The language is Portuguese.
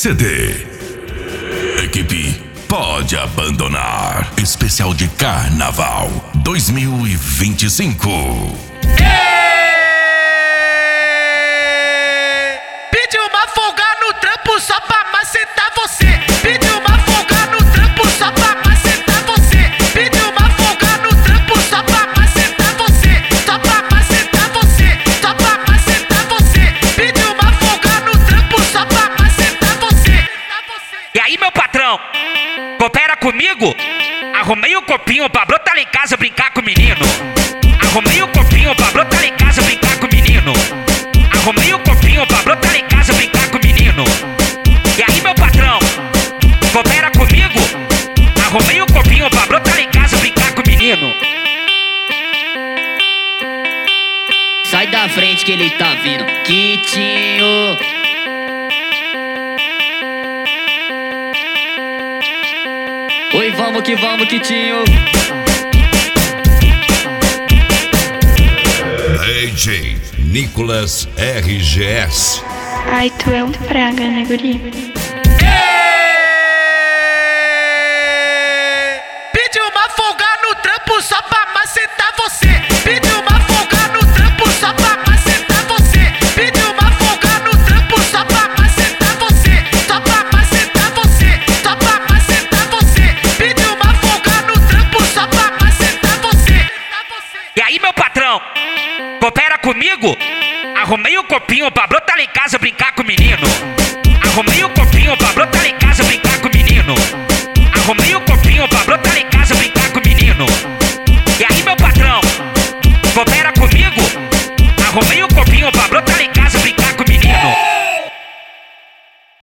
CD. Equipe pode abandonar. Especial de Carnaval 2025. Pediu uma folga no trampo só pra macetar você. Pediu uma folga no trampo só pra macetar você. Pediu uma folga no trampo só pra macetar você. Só pra macetar você. Só pra macetar você. Pediu uma folga no trampo só pra macetar você. E aí, meu patrão, coopera comigo? Arrumei um copinho pra brotar lá em casa brincar com o menino. Arrumei um copinho pra brotar lá em casa brincar com o menino. Arrumei um copinho pra brotar lá em casa brincar com o menino. E aí, meu patrão, coopera comigo? Arrumei um copinho pra brotar lá em casa brincar com o menino. Sai da frente que ele tá vindo, Quitinho. Oi, vamos, Quitinho. DJ Nicolas RGS. Ai, tu é um praga, né, guri? Pediu uma folga no trampo só pra macetar você. Pediu uma folga no trampo só pra macetar você. Pediu uma folga no trampo só pra macetar você. Só pra macetar você. Só pra macetar você. Pediu uma folga no trampo só pra macetar você. E aí, meu patrão, coopera comigo? Arrumei um copinho pra brotar lá em casa brincar com o menino. Arrumei um copinho pra brotar lá em casa brincar com o menino. Arrumei um copinho pra brotar lá em casa brincar com o menino. E aí, meu patrão, coopera comigo? Arrumei um copinho pra